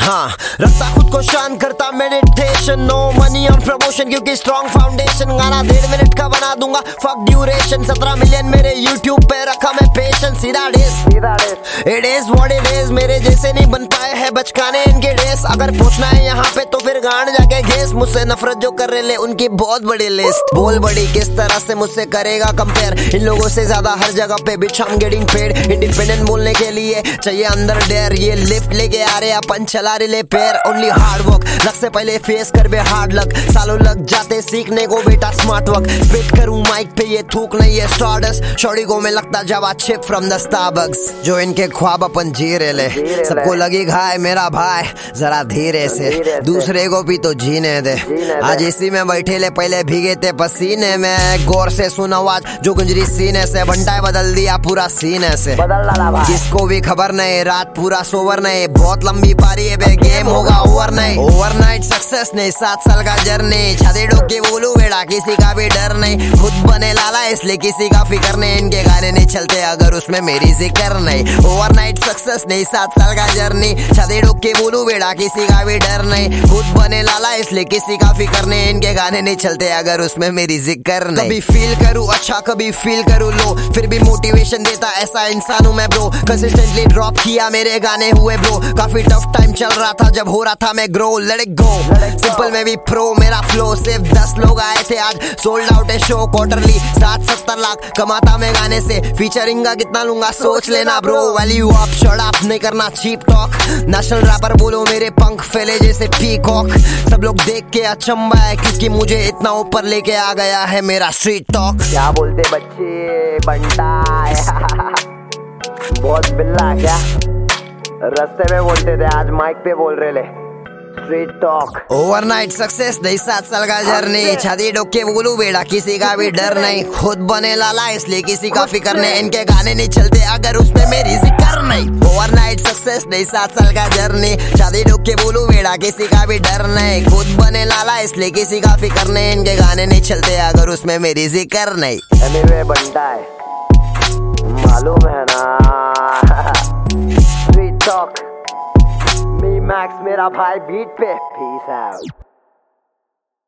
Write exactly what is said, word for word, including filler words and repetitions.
हाँ, रखता खुद को शान, करता meditation, no money on promotion क्योंकि स्ट्रॉन्ग फाउंडेशन। गाना डेढ़ मिनट का बना दूंगा, फक ड्यूरेशन। सत्रह मिलियन मेरे यूट्यूब पे रखा मैं पेशेंस। सीधा this it is what it is. मेरे जैसे नहीं बन पाए हैं बचकाने इनके डेस। अगर पूछना है यहाँ पे तो फिर गांड जाके घेस। मुझसे नफरत जो कर रहे ले उनकी बहुत बड़ी लिस्ट। बोल बड़ी किस तरह से मुझसे करेगा कंपेयर। इन लोगों से ज्यादा हर जगह पे बिच हम गेटिंग पेड। इंडिपेंडेंट बोलने के लिए चाहिए अंदर डेयर। ये लिफ्ट लेके आ रहे अपन चला रहे ले पैर। ओनली हार्ड वर्क, लक से पहले फेस कर बे हार्ड लक। सालों लग जाते सीखने को बेटा स्मार्ट वर्क। स्पिट करूं माइक पे ये थूक नहीं है स्टारडस्ट। शॉर्टी को मैं लगता java chip from the Starbucks. जो इनके ख्वाब अपन जी रहे ले, सबको लगी घाय मेरा भाई जरा धीरे से। दूसरे को भी तो जीने दे। आज इसी में बैठे ले पहले भीगे थे पसीने में। गौर से सुन आवाज जो गुंजरी सीने से। बंटाए बदल दिया पूरा सीने से। किसको भी खबर नहीं, रात पूरा सोवर नहीं। बहुत लंबी पारी है बे, गेम होगा ओवर नहीं। ओवरनाइट सक्सेस नहीं, सात साल का जर्नी। छाती डोक के बोलू बेड़ा किसी का भी डर नहीं। खुद बने लाला इसलिए किसी का फिक्र नहीं। इनके गाने नहीं चलते अगर उसमें मेरी जिक्र नहीं। ओवरनाइट सक्सेस नहीं, सात साल का जर्नी। छाती डोक के बोलू बेड़ा किसी का भी डर नहीं। खुद बने लाला इसलिए किसी का फिक्र नहीं। इनके गाने नहीं चलते अगर उसमें मेरी जिक्र नहीं। कभी फील करूँ अच्छा कभी फील करूँ लो, फिर भी मोटिवेशन देता ऐसा इंसान हूँ मैं ब्रो। कंसिस्टेंटली ड्रॉप किया मेरे गाने हुए ब्रो। काफी टफ टाइम चल रहा था जब हो रहा था मैं grow. Let it go simple में भी प्रो मेरा फ्लो। सिर्फ दस लोग आए थे आज, सोल्ड आउट है शो। क्वार्टरली साठ सत्तर लाख कमाता मैं गाने से। फीचरिंग का कितना लूंगा सोच लेना bro. Value up shut up नहीं करना चीप टॉक। नेशनल रैपर बोलो मेरे पंख फैले जैसे पीकॉक। सब लोग देख के अचंबा है क्योंकि मुझे इतना ऊपर लेके आ गया है मेरा स्ट्रीट टॉक। क्या बोलते बच्चे बंटा बहुत बिल्ला क्या रास्ते में बोलते थे, आज माइक पे बोल रहे ले स्ट्रीट टॉक। ओवरनाइट सक्सेस नहीं, सात साल का जर्नी। छाती डोक के बोलू बेड़ा किसी का भी डर नहीं। खुद बने लाला इसलिए किसी का फिक्र नहीं। इनके गाने नहीं चलते अगर उसमें मेरी जिक्र नहीं। ओवरनाइट सक्सेस नहीं, सात साल का जर्नी। छाती डोक के बोलू बेड़ा किसी का भी डर नहीं। खुद बने लाला इसलिए किसी का फिक्र नहीं। इनके गाने नहीं चलते अगर उसमें मेरी जिक्र नहीं। anyway, बनता है मालूम है ना स्ट्रीट टॉक। मी मैक्स मेरा भाई बीट पे। Peace out.